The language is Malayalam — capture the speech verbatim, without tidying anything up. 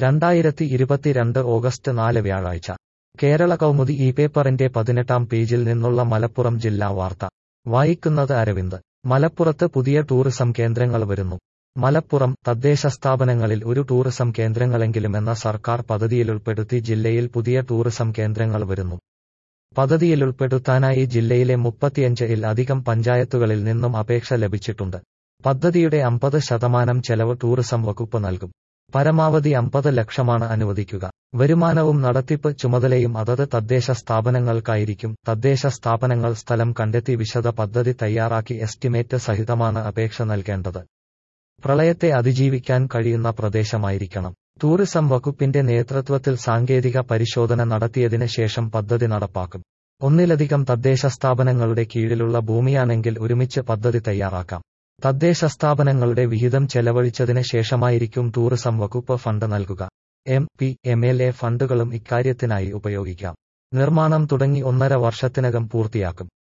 രണ്ടായിരത്തി ഇരുപത്തിരണ്ട് ഓഗസ്റ്റ് നാല് വ്യാഴാഴ്ച കേരള കൗമുദി ഈ പേപ്പറിന്റെ പതിനെട്ടാം പേജിൽ നിന്നുള്ള മലപ്പുറം ജില്ലാ വാർത്ത വായിക്കുന്നത് അരവിന്ദ്. മലപ്പുറത്ത് പുതിയ ടൂറിസം കേന്ദ്രങ്ങൾ വരുന്നു. മലപ്പുറം തദ്ദേശ സ്ഥാപനങ്ങളിൽ ഒരു ടൂറിസം കേന്ദ്രങ്ങളെങ്കിലുമെന്ന സർക്കാർ പദ്ധതിയിലുൾപ്പെടുത്തി ജില്ലയിൽ പുതിയ ടൂറിസം കേന്ദ്രങ്ങൾ വരുന്നു. പദ്ധതിയിലുൾപ്പെടുത്താനായി ജില്ലയിലെ മുപ്പത്തിയഞ്ച് ഇൽ അധികം പഞ്ചായത്തുകളിൽ നിന്നും അപേക്ഷ ലഭിച്ചിട്ടുണ്ട്. പദ്ധതിയുടെ അമ്പത് ശതമാനം ചെലവ് ടൂറിസം വകുപ്പ് നൽകും. പരമാവധി അമ്പത് ലക്ഷമാണ് അനുവദിക്കുക. വരുമാനവും നടത്തിപ്പ് ചുമതലയും അതത് തദ്ദേശ സ്ഥാപനങ്ങൾക്കായിരിക്കും. തദ്ദേശ സ്ഥാപനങ്ങൾ സ്ഥലം കണ്ടെത്തി വിശദ പദ്ധതി തയ്യാറാക്കി എസ്റ്റിമേറ്റ് സഹിതമാണ് അപേക്ഷ നൽകേണ്ടത്. പ്രളയത്തെ അതിജീവിക്കാൻ കഴിയുന്ന പ്രദേശമായിരിക്കണം. ടൂറിസം വകുപ്പിന്റെ നേതൃത്വത്തിൽ സാങ്കേതിക പരിശോധന നടത്തിയതിന് ശേഷം പദ്ധതി നടപ്പാക്കും. ഒന്നിലധികം തദ്ദേശ സ്ഥാപനങ്ങളുടെ കീഴിലുള്ള ഭൂമിയാണെങ്കിൽ ഒരുമിച്ച് പദ്ധതി തയ്യാറാക്കാം. തദ്ദേശ സ്ഥാപനങ്ങളുടെ വിഹിതം ചെലവഴിച്ചതിന് ശേഷമായിരിക്കും ടൂറിസം വകുപ്പ് ഫണ്ട് നൽകുക. M P M L A ഫണ്ടുകളും ഇക്കാര്യത്തിനായി ഉപയോഗിക്കാം. നിർമ്മാണം തുടങ്ങി ഒന്നര വർഷത്തിനകം പൂർത്തിയാക്കും.